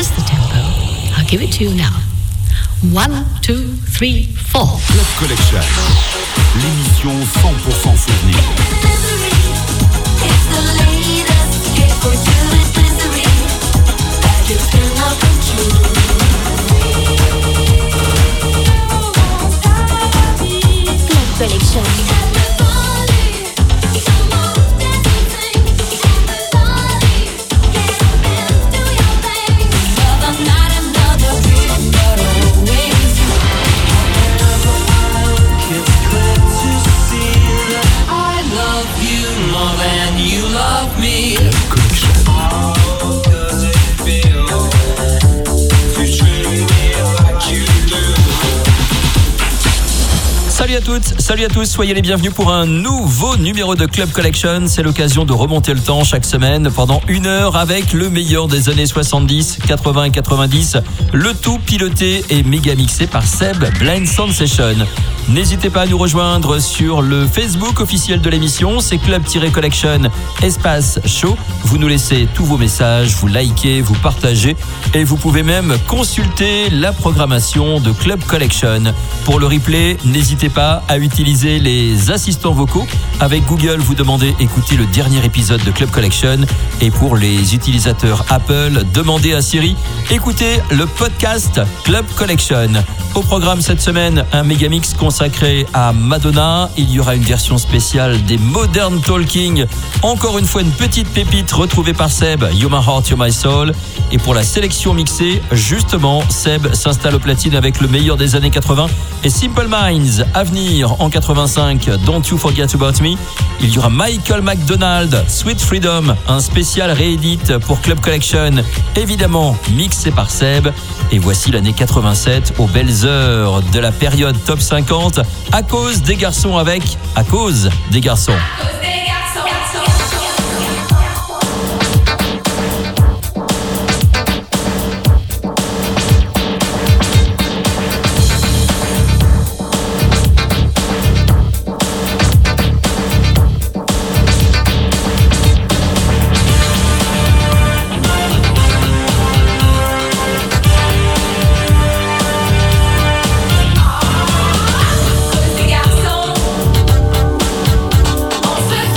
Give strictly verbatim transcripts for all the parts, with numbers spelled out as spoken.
Here's the tempo. I'll give it to you now. One, two, three, four. Club Collection, l'émission cent pour cent souvenir. Club Collection. Salut à toutes, salut à tous, soyez les bienvenus pour un nouveau numéro de Club Collection. C'est l'occasion de remonter le temps chaque semaine pendant une heure avec le meilleur des années soixante-dix, quatre-vingts et quatre-vingt-dix. Le tout piloté et méga mixé par Seb Blind Sound Session. N'hésitez pas à nous rejoindre sur le Facebook officiel de l'émission, c'est Club-Collection Espace Show. Vous nous laissez tous vos messages, vous likez, vous partagez et vous pouvez même consulter la programmation de Club Collection. Pour le replay, n'hésitez pas à utiliser les assistants vocaux. Avec Google, vous demandez écouter le dernier épisode de Club Collection. Et pour les utilisateurs Apple, demandez à Siri écoutez le podcast Club Collection. Au programme cette semaine, un méga mix consacré à Madonna. Il y aura une version spéciale des Modern Talking. Encore une fois, une petite pépite retrouvée par Seb, You're My Heart, You're My Soul. Et pour la sélection mixée, justement, Seb s'installe au platine avec le meilleur des années quatre-vingts et Simple Minds à venir en quatre-vingt-cinq, Don't You Forget About Me. Il y aura Michael McDonald, Sweet Freedom, un spécial réédit pour Club Collection, évidemment mixé par Seb. Et voici l'année quatre-vingt-sept aux belles heures de la période Top cinquante à cause des garçons avec à cause des garçons. On se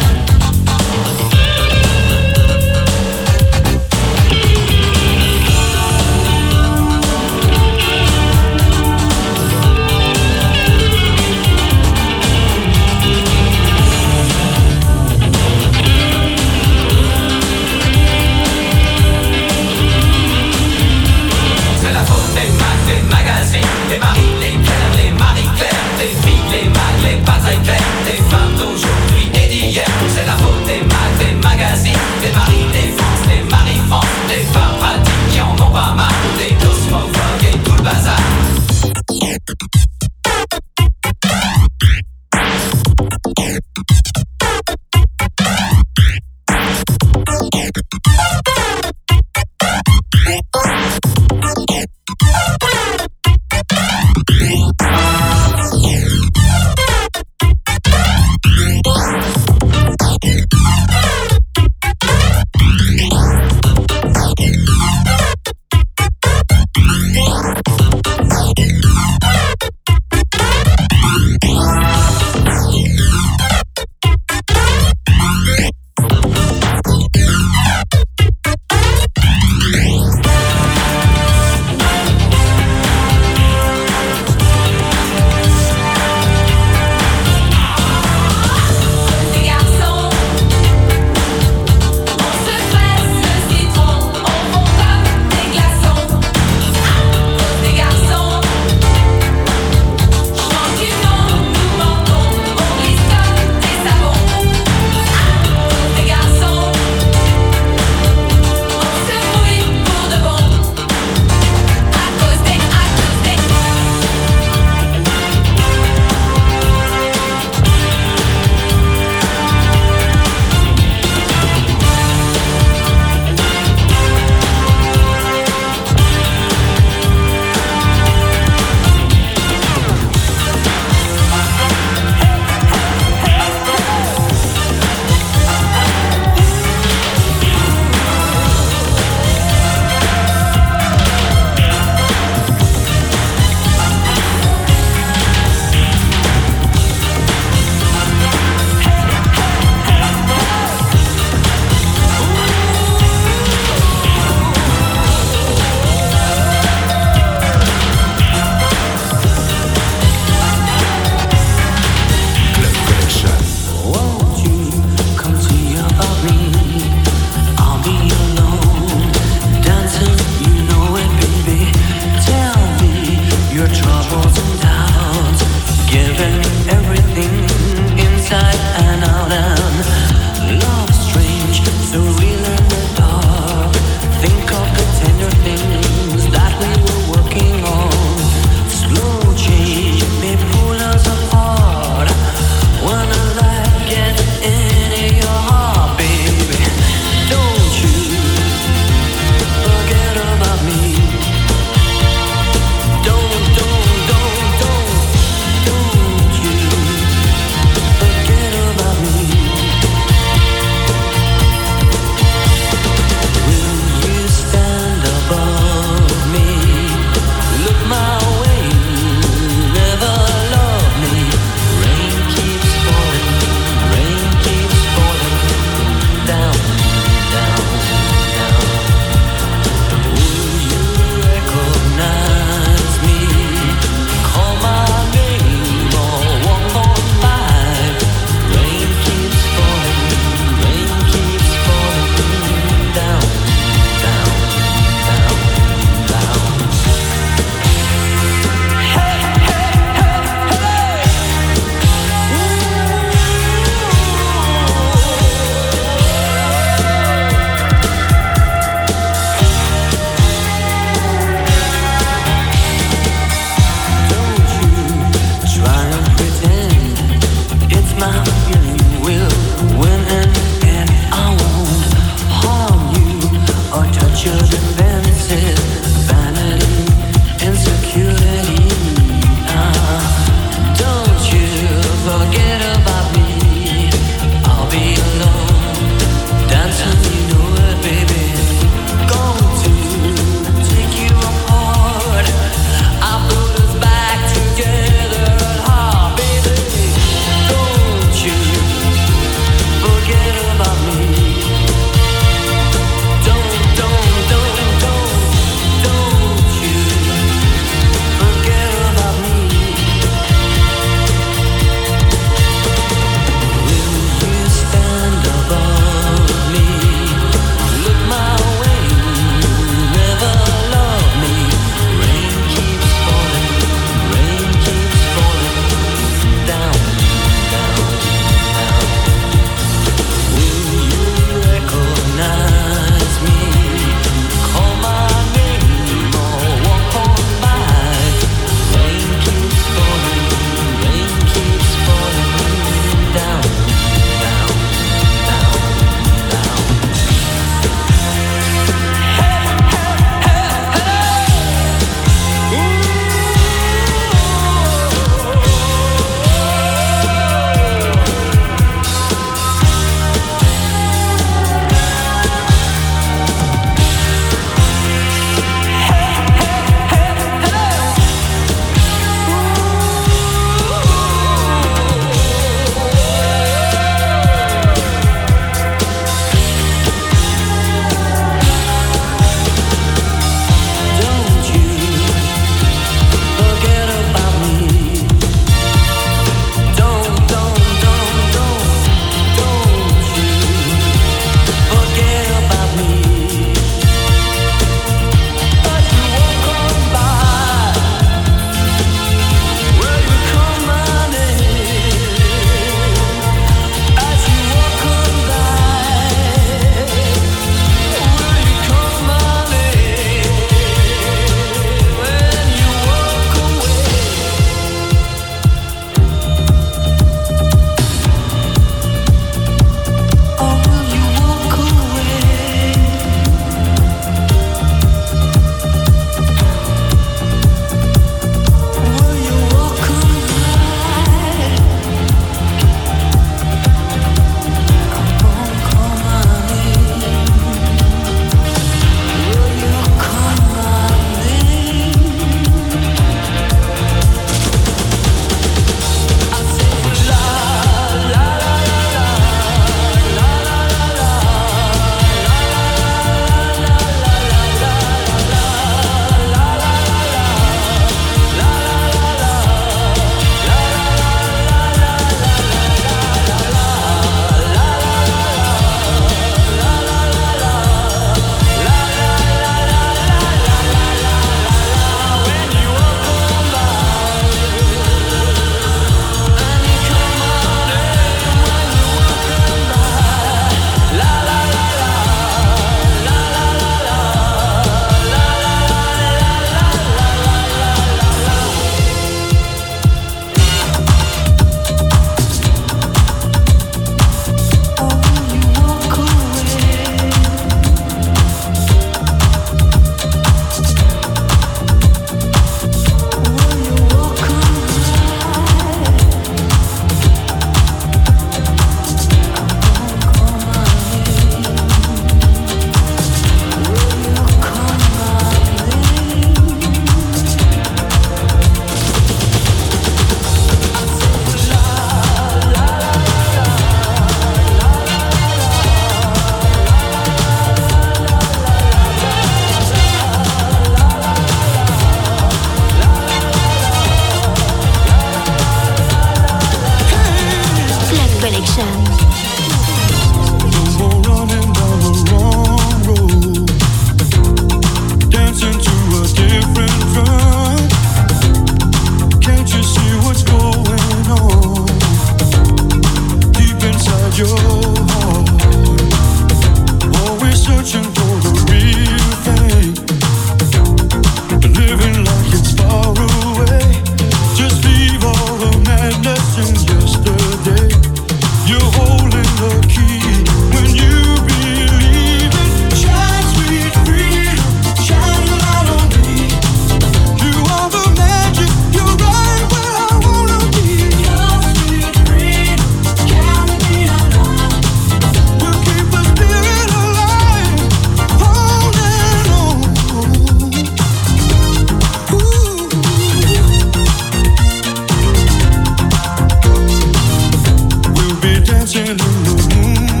Dancing in the moon.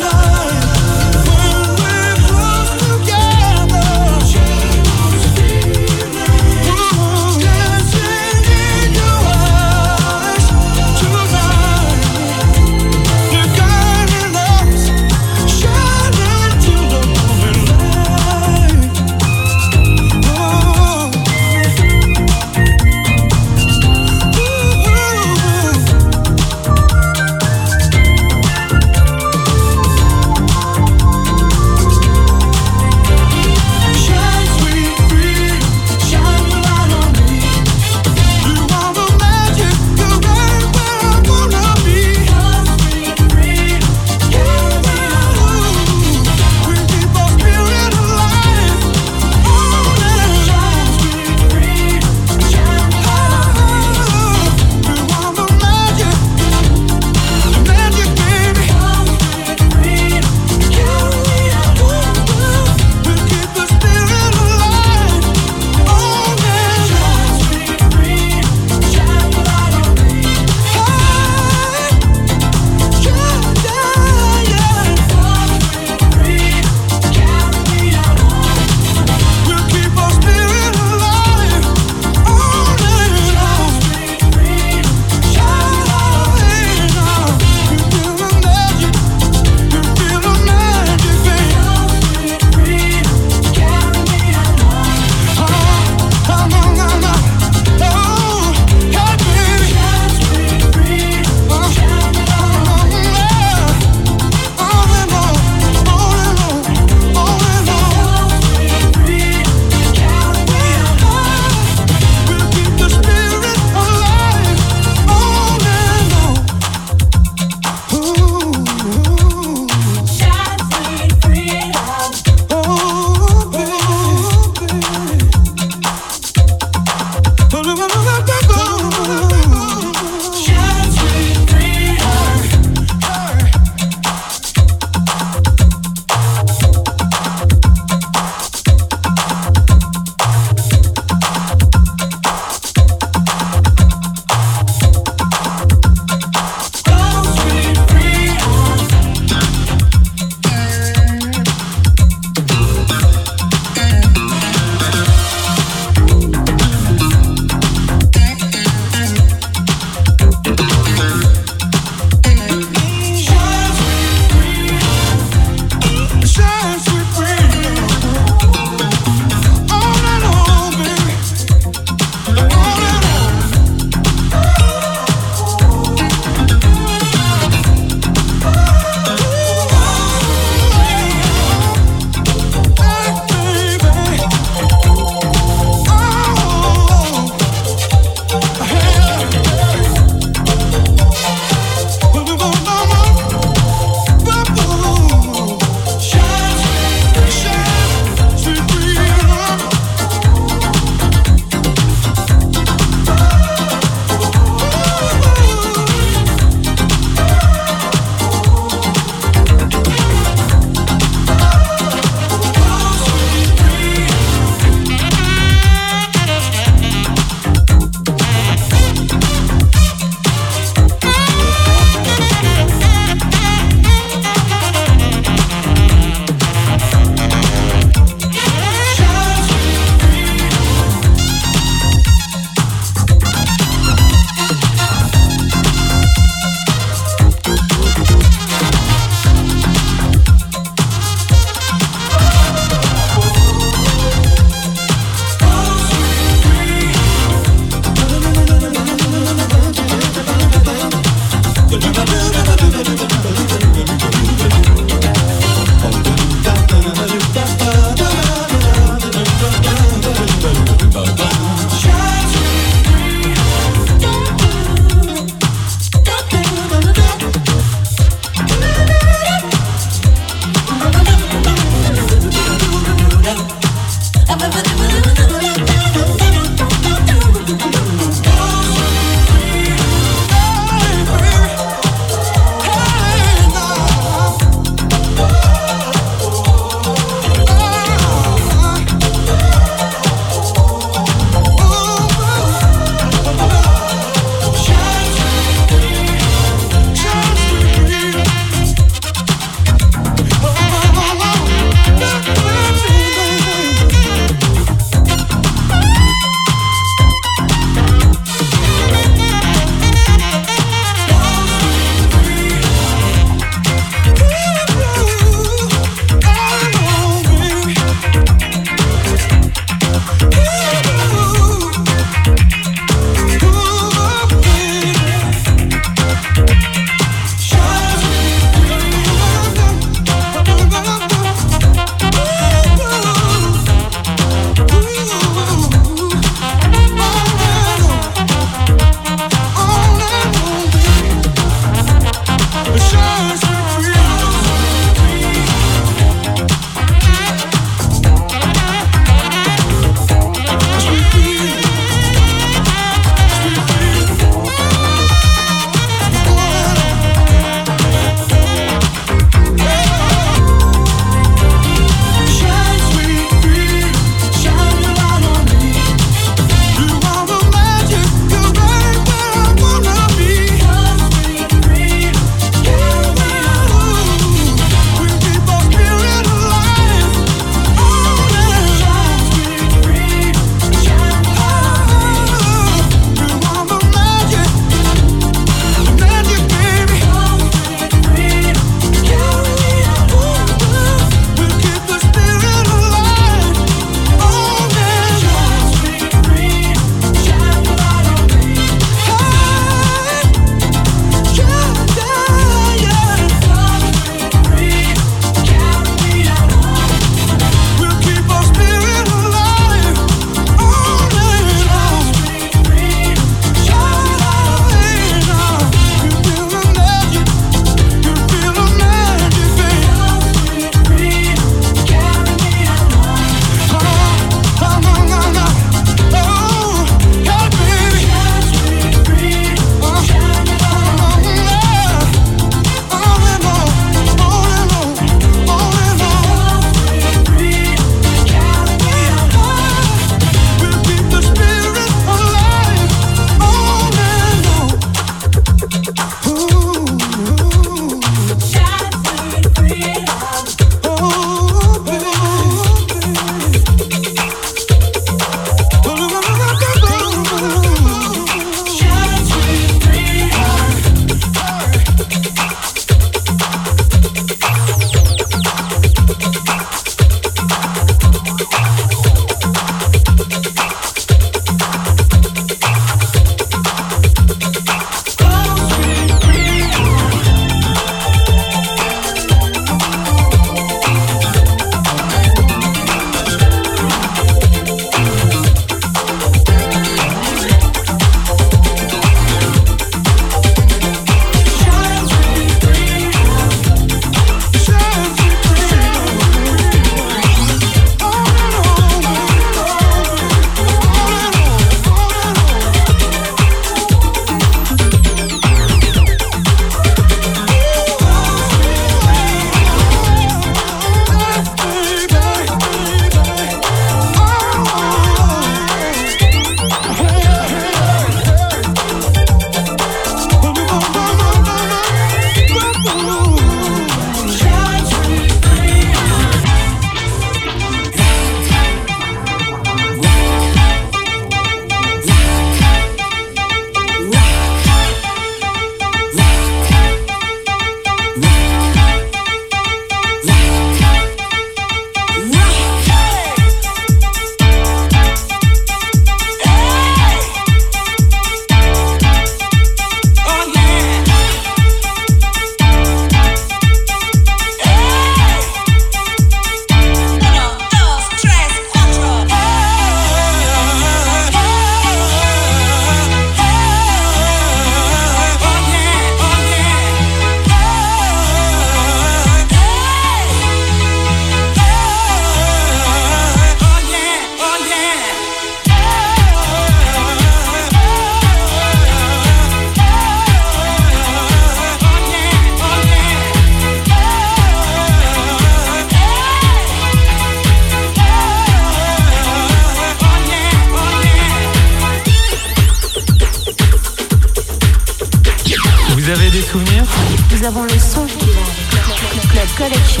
souvenirs. Nous avons le son qui va avec Club Collection.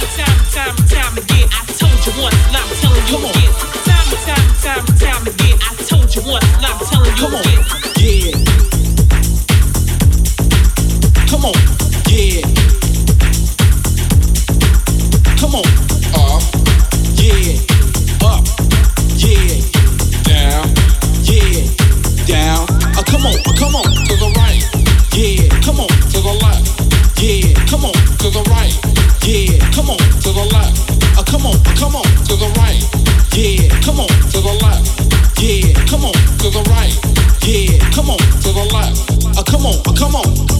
Come on, yeah. Come on, up, yeah, up, yeah, down, yeah, down. Uh, come on, uh, come on, to the right, yeah. Come on, to the left, yeah. Come on, to the right, yeah. Come on, to the left. Uh, come on, uh, come on, to the right, yeah. Come on, to the left, yeah. Come on, to the right, yeah. Come on, to the left. Uh, come on, uh, come on.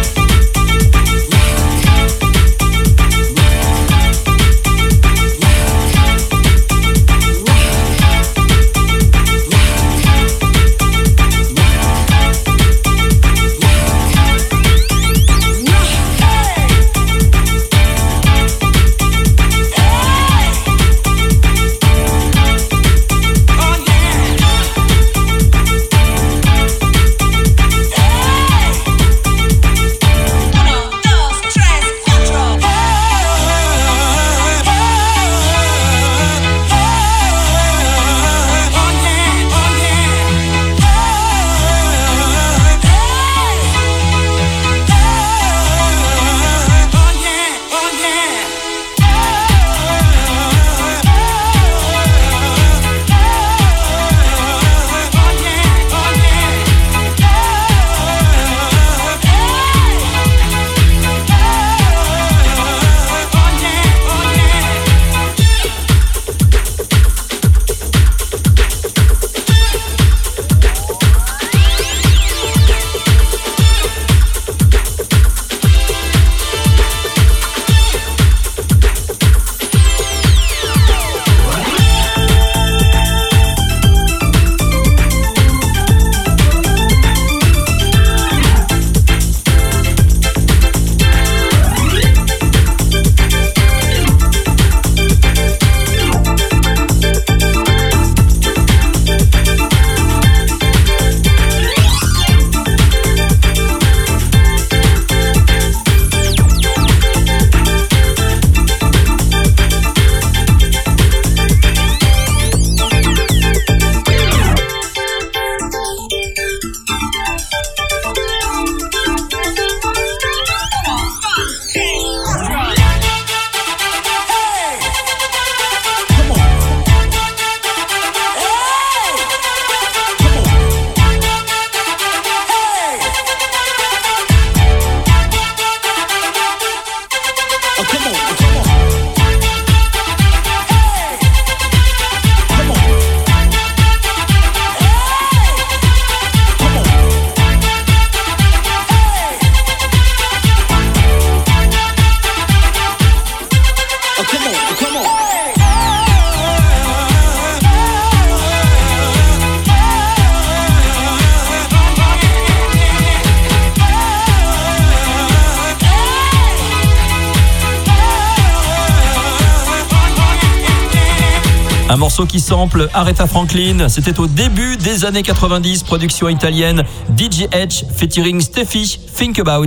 Un morceau qui sample Aretha Franklin, c'était au début des années quatre-vingt-dix, production italienne, D J H featuring Steffi, Think About.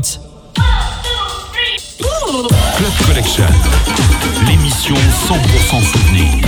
Club Collection, l'émission cent pour cent souvenir.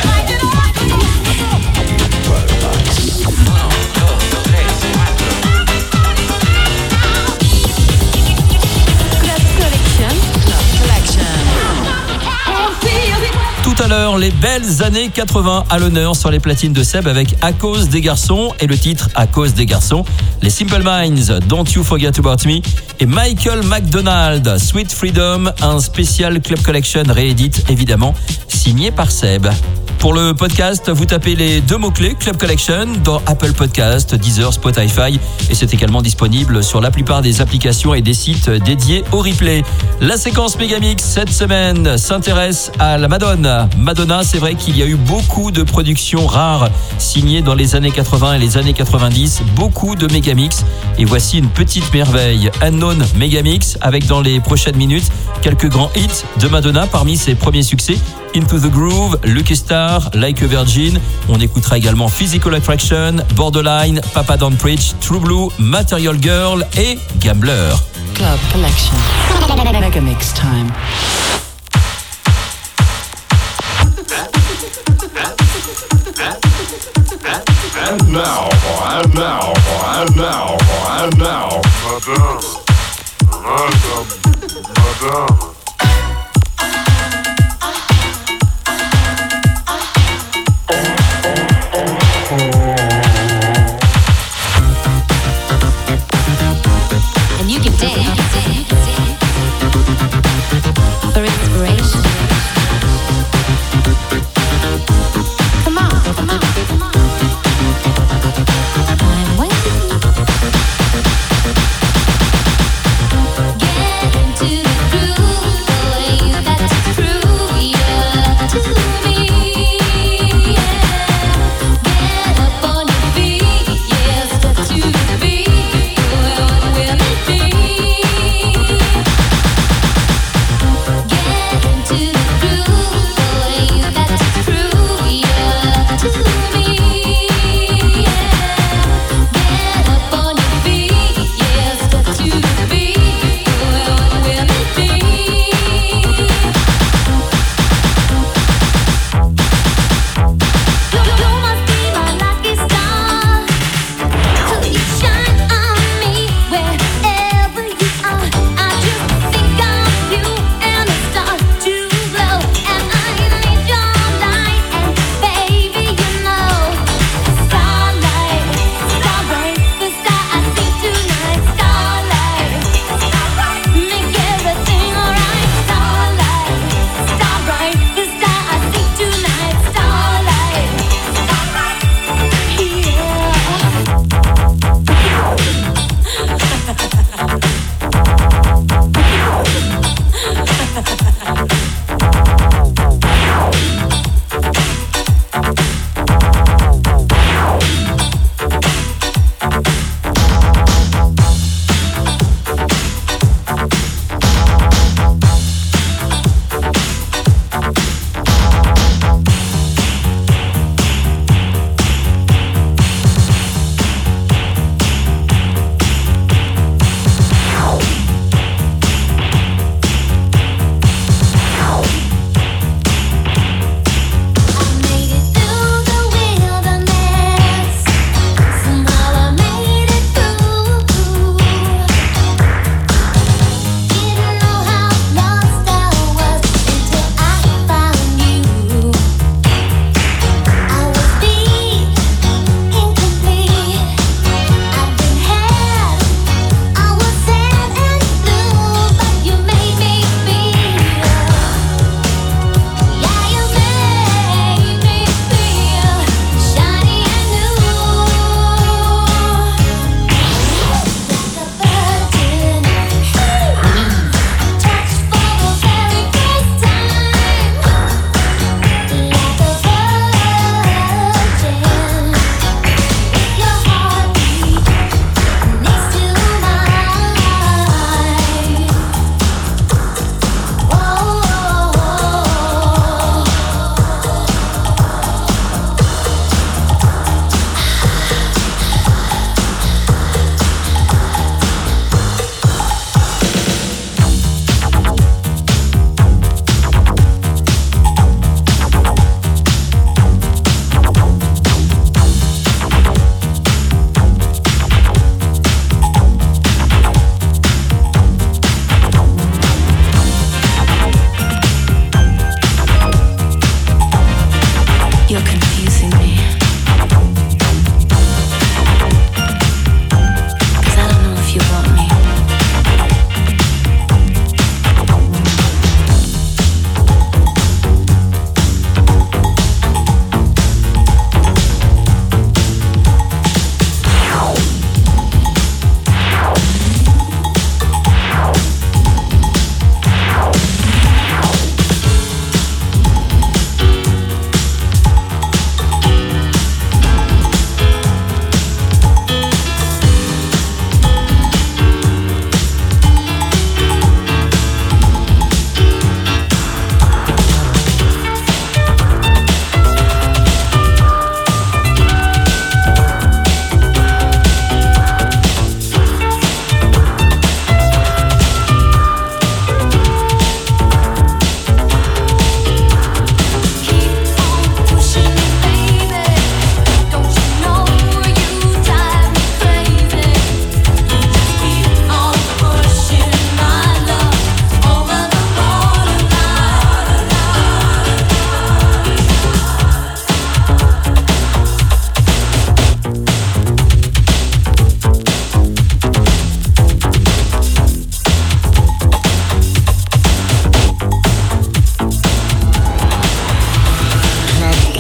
Tout à l'heure, les belles années quatre-vingts à l'honneur sur les platines de Seb avec À cause des garçons et le titre À cause des garçons, les Simple Minds, Don't You Forget About Me et Michael McDonald, Sweet Freedom, un spécial Club Collection réédite évidemment, signé par Seb. Pour le podcast, vous tapez les deux mots-clés Club Collection dans Apple Podcast, Deezer, Spotify et c'est également disponible sur la plupart des applications et des sites dédiés au replay. La séquence Megamix cette semaine s'intéresse à la Madonna. Madonna, c'est vrai qu'il y a eu beaucoup de productions rares signées dans les années quatre-vingts et les années quatre-vingt-dix, beaucoup de Megamix et voici une petite merveille, Unknown Megamix avec dans les prochaines minutes quelques grands hits de Madonna parmi ses premiers succès. Into the Groove, Lucky Star, Like a Virgin. On écoutera également Physical Attraction, Borderline, Papa Don't Preach, True Blue, Material Girl et Gambler. Club Collection. Mega Mix time. And now, and now, and now, and now, Madame, Madame, Madame. And you can dance for inspiration. Come on, come on, come on. I'm waiting. Get into the groove.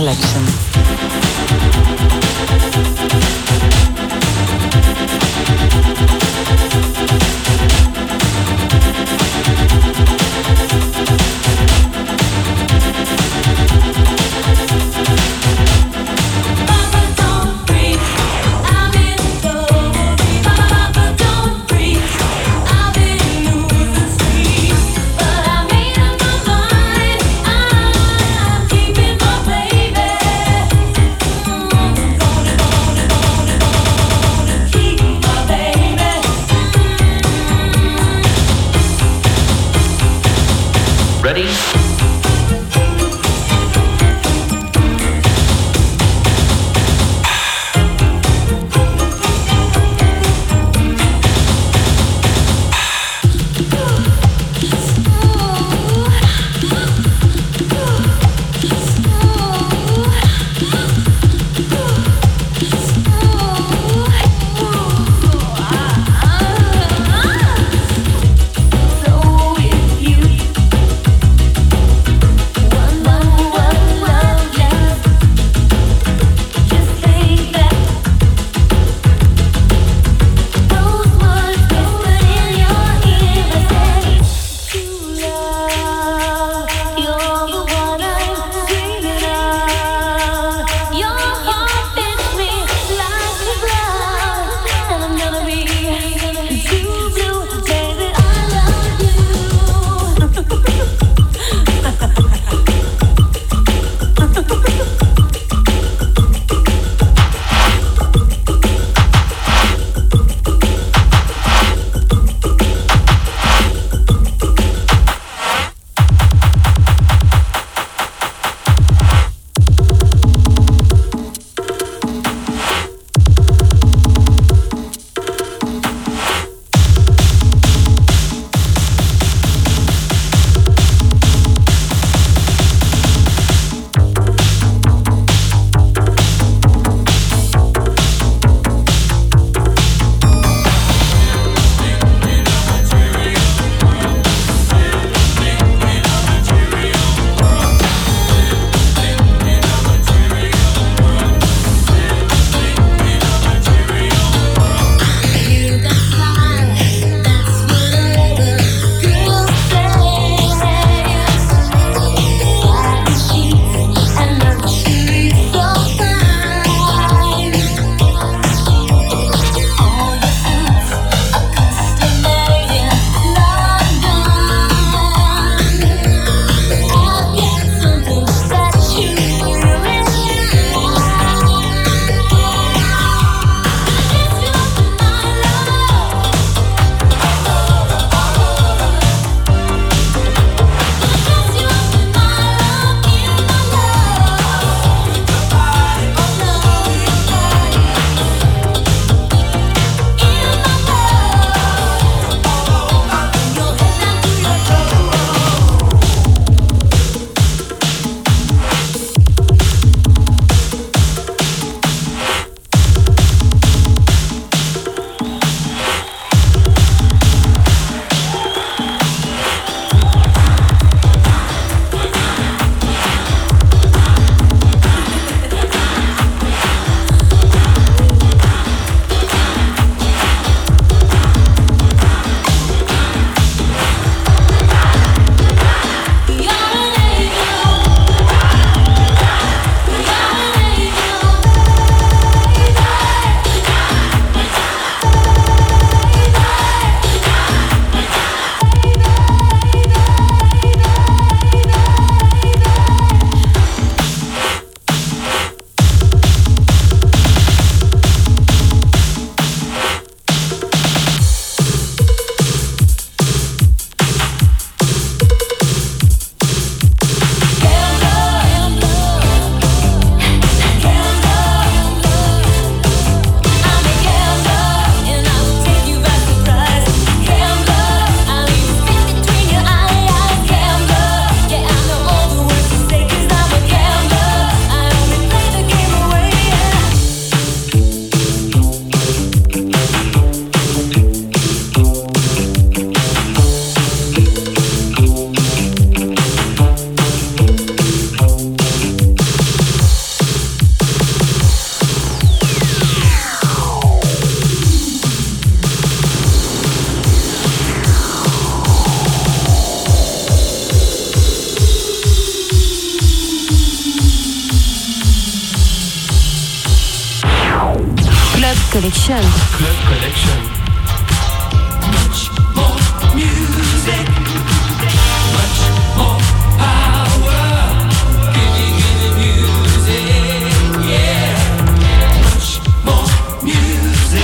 Collection. Keeping my baby. Collection. Club Collection. Much more music, much more power. Gimme, gimme music, yeah. Much more music.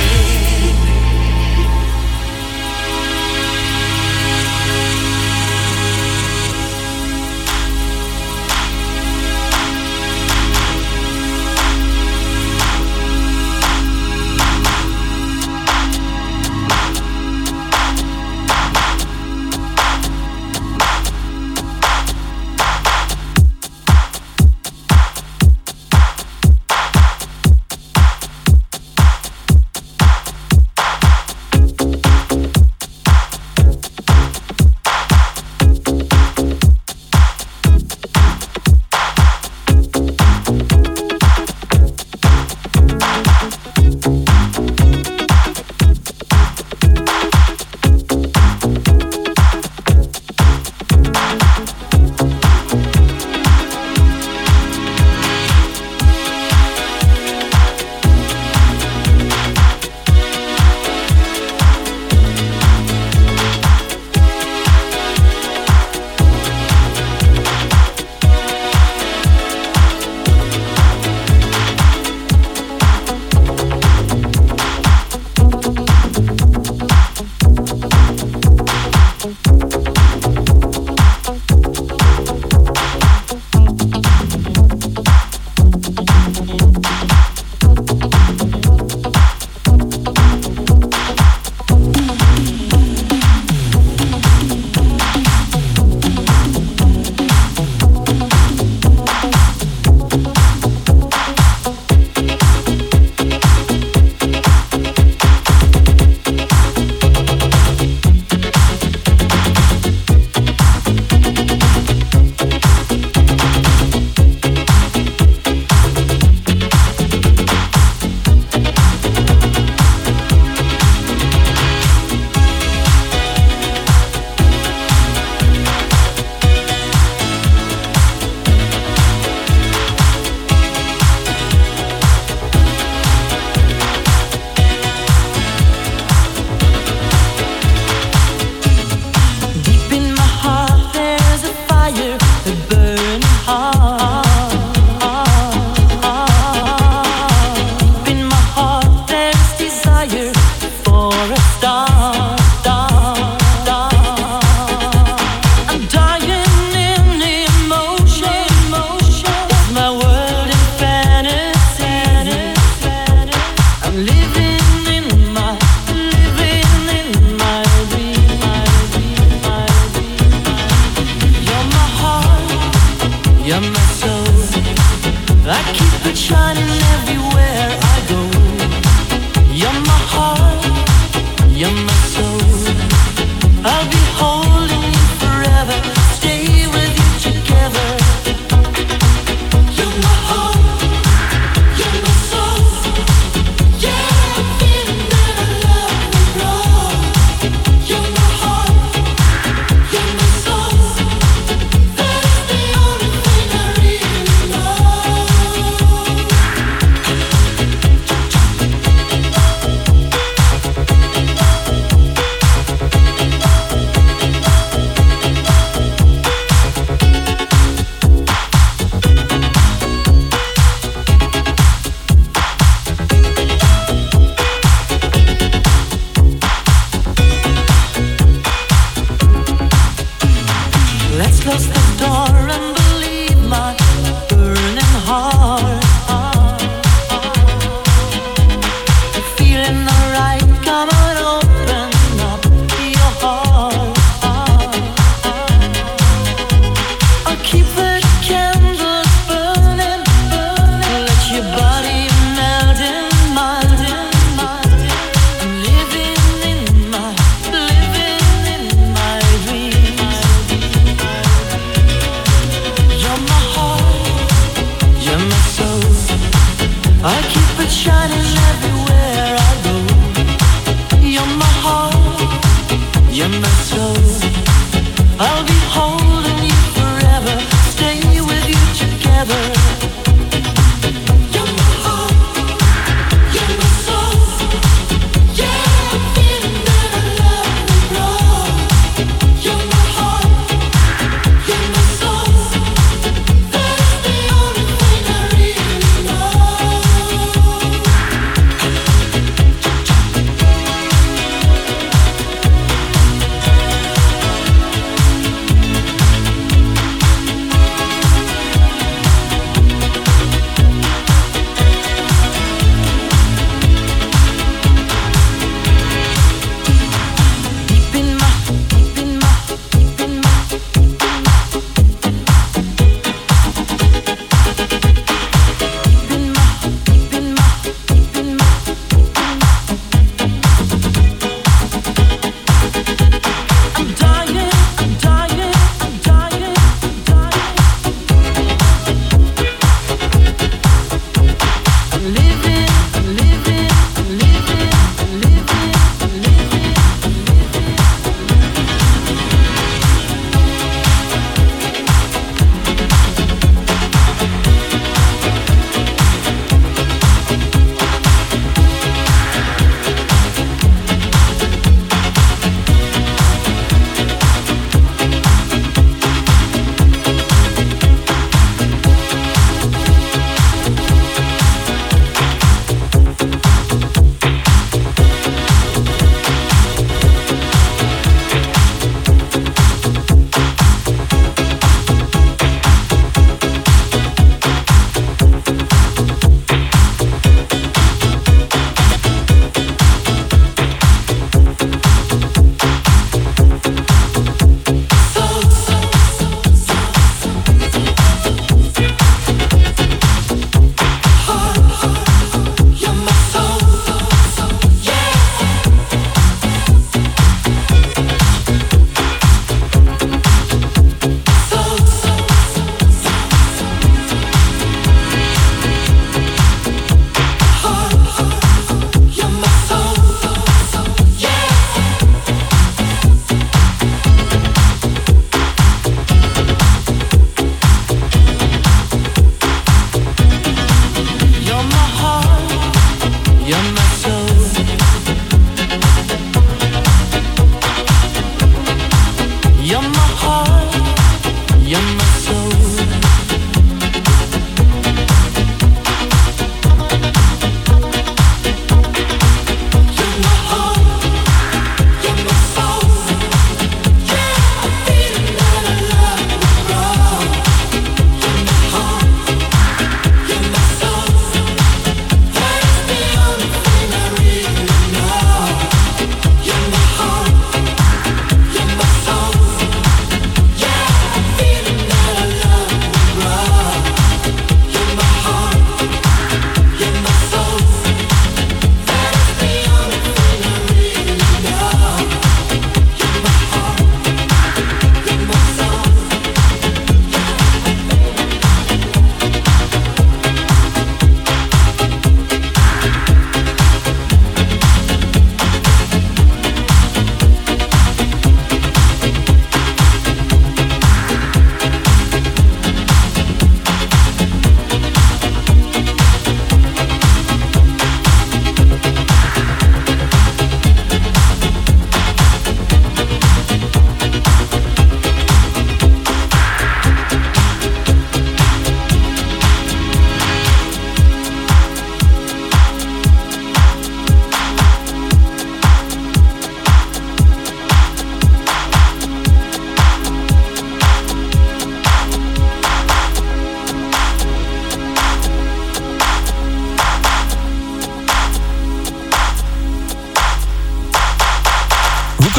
You're my heart, you're my soul.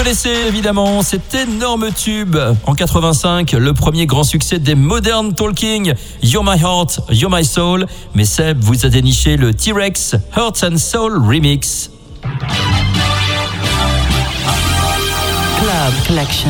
connaissez évidemment cet énorme tube en quatre-vingt-cinq, le premier grand succès des Modern Talking, You're My Heart, You're My Soul. Mais Seb vous a déniché le T-Rex Hearts and Soul Remix. Club Collection.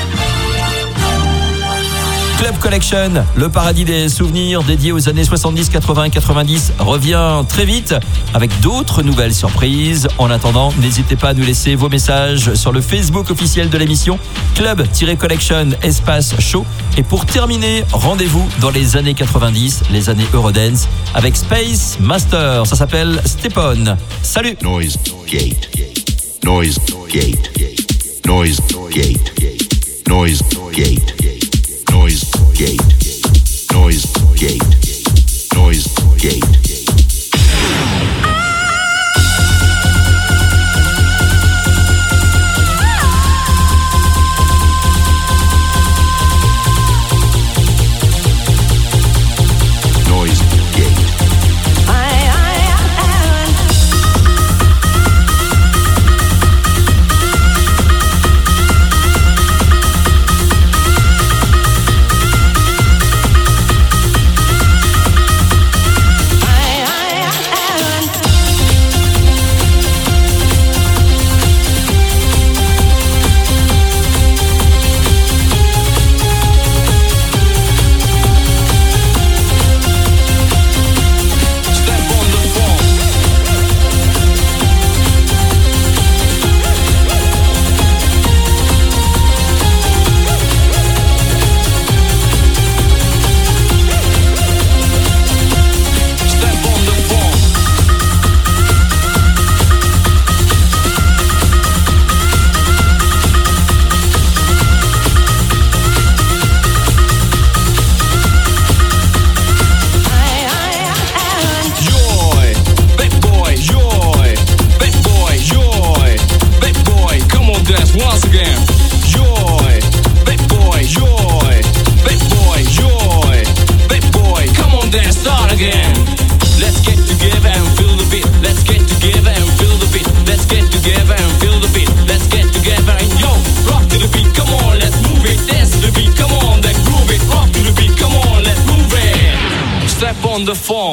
Club Collection, le paradis des souvenirs dédié aux années soixante-dix, quatre-vingts, quatre-vingt-dix, revient très vite avec d'autres nouvelles surprises. En attendant, n'hésitez pas à nous laisser vos messages sur le Facebook officiel de l'émission Club-Collection Espace Show. Et pour terminer, rendez-vous dans les années quatre-vingt-dix, les années Eurodance, avec Space Master. Ça s'appelle Step On. Salut! Noise Gate. Noise Gate. Noise Gate. Noise Gate. Noise Gate. Noise Gate. Noise Gate. On the phone.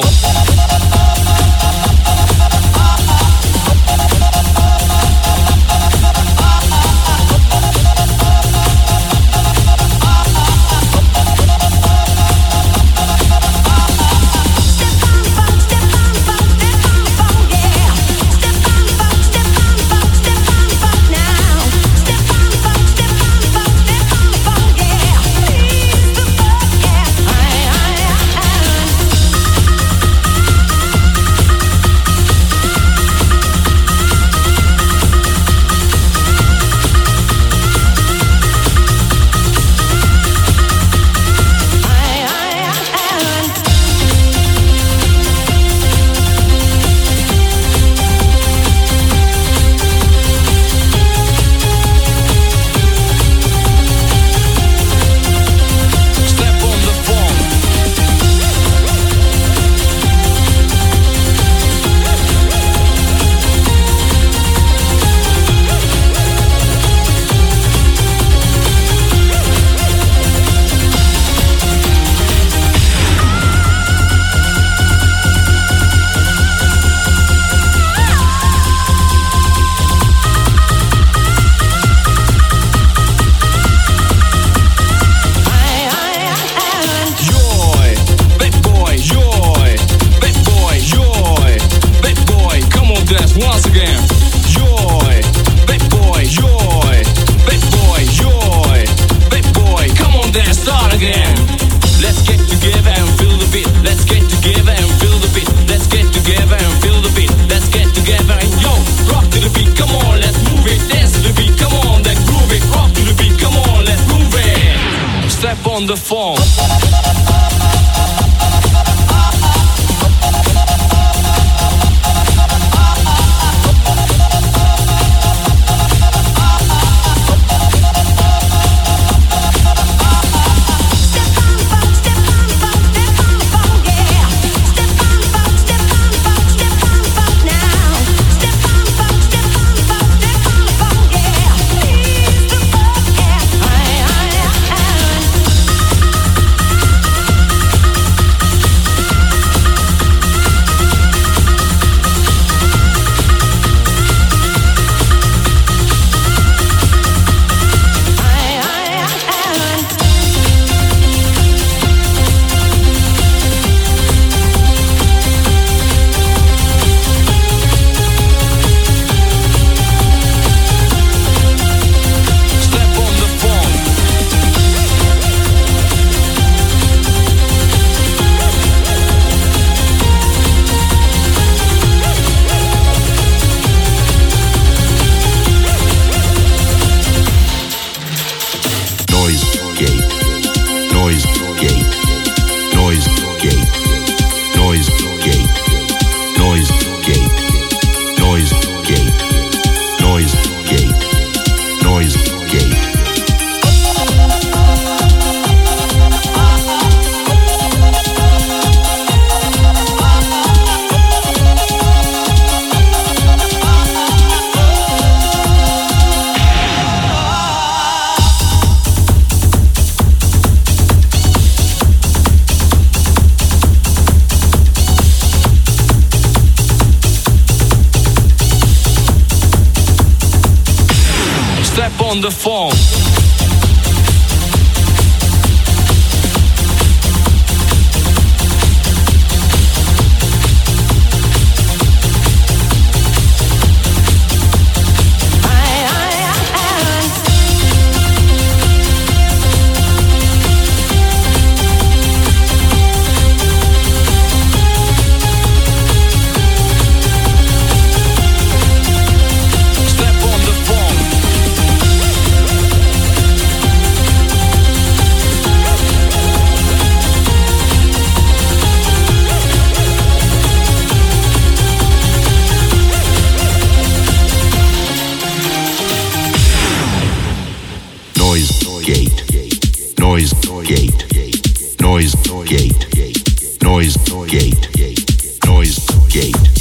on the phone. Noise gate, noise gate, noise gate.